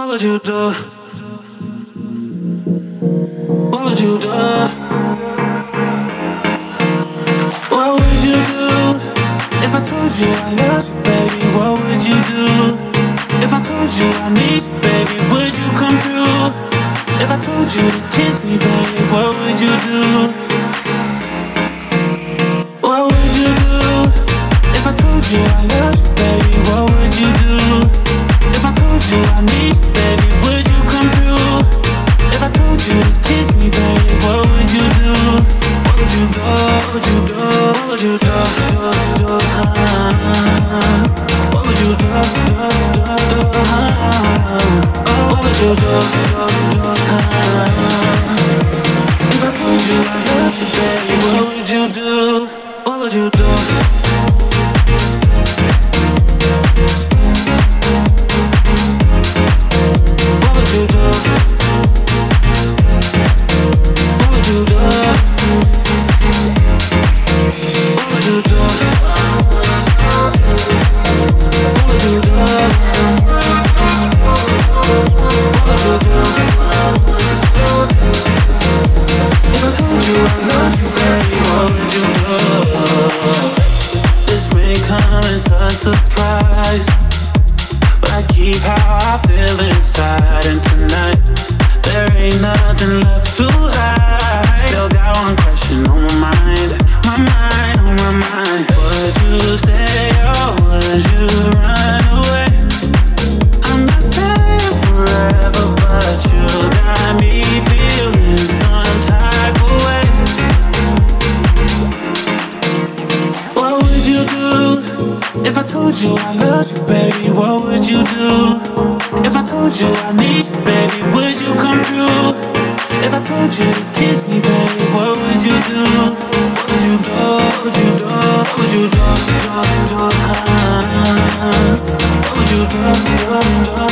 What would you do? What would you do? What would you do if I told you I love you, baby? What would you do if I told you I need you, baby? Would you come through? If I told you to kiss me, baby, what would you do? What would you do if I told you I love you, baby? What would you do if I told you I need you, baby? Would you come through? If I told you to kiss me, baby, what would you do? What would you do? What would you do? What would you do? What would you do? What would you do? If I told you I love you, baby, what would you do? What would you do? What would you do? What would you do? What would you do? What would you do? What would you do? If I told you I love you, baby, what would you do? This may come as a surprise, but I keep how I feel inside, and tonight there ain't nothing left to hide. Still got one question on my mind, on my mind. Would you stay or would you run away? I'm not saying forever, but you got me feeling some type of way. What would you do if I told you I loved you, baby? What would you do if I told you I need you, baby? Would you come through? If I told you to kiss me, baby, what would you do? What would you do? What would you do? What would you do? What would you do?